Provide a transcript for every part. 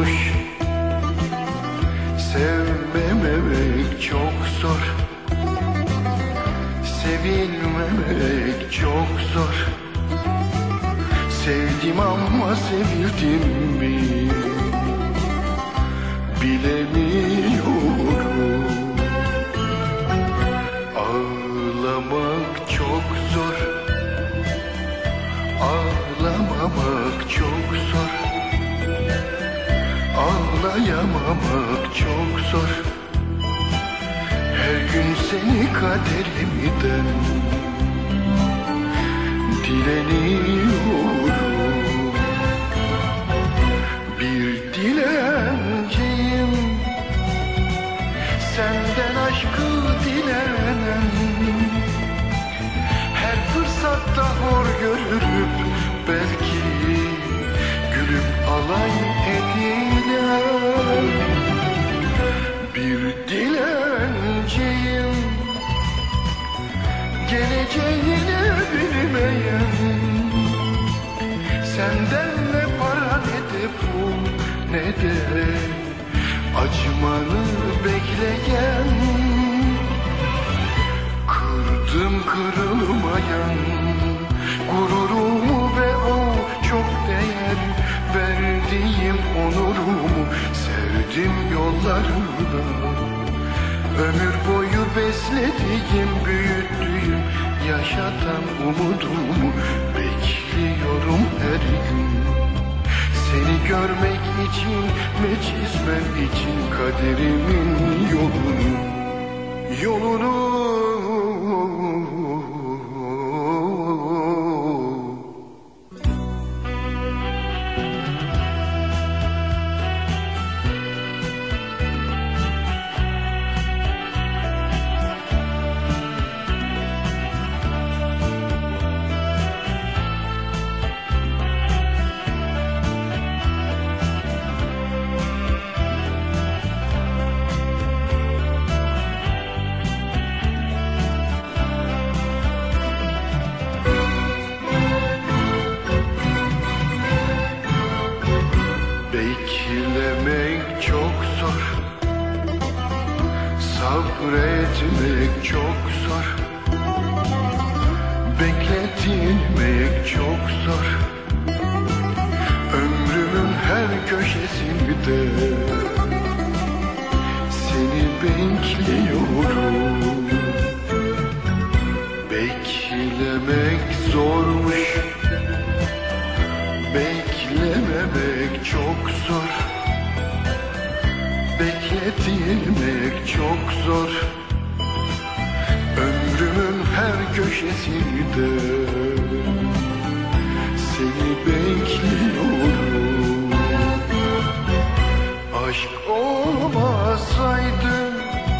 zormuş. Sevmemek çok zor, sevilmemek çok zor. Sevdim ama sevildim mi bilemiyorum. Ağlamak çok zor, ağlamamak çok zor. Ağlayamamak çok zor. Her gün seni kaderimden dileniyorum. Bir dilenciyim, senden aşkı dilenen. Her fırsatta hor görürüp belki gülüp alay edilen. Bir dilenciyim, geleceğini bilmeyen. Senden ne para ne de pul ne de acımanı bekleyen. Kırdım kırılmayan gururumu ve o çok değer verdiğim onurumu. Serdim yollarına, ömür boyu beslediğim, büyüttüğüm, yaşatan umudumu bekliyorum her gün. Seni görmek için ve çizmem için kaderimin yolunu. Beklemek çok zor, sabretmek çok zor. Bekletilmek çok zor. Ömrümün her köşesinde seni bekliyorum. Beklemek zormuş, beklememek çok zor. Bekletilmek çok zor. Ömrümün her köşesinde seni bekliyorum. Aşk olmasaydı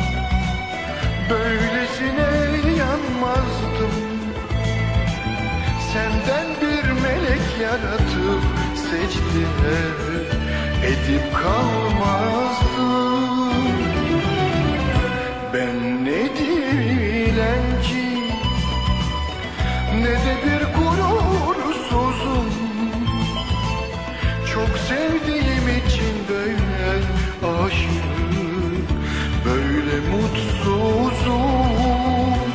böylesine yanmazdım. Senden bir melek yaratıp secde edip kalmazdım. Ben ne dilenci ne de bir gurursuzum. Çok sevdiğim için böyle aşık, böyle mutsuzum.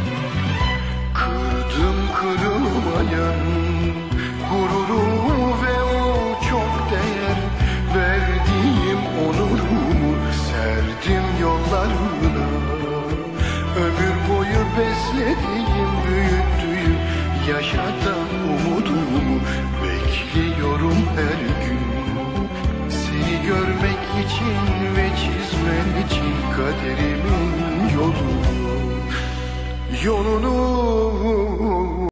Kırdım kırılmayan gururumu ve o çok değer verdiğim onurumu. Serdim yollarına, ömür boyu beslediğim, büyüttüğüm, yaşatan umudumu bekliyorum her gün. Seni görmek için ve çizmen için kaderimin yolunu.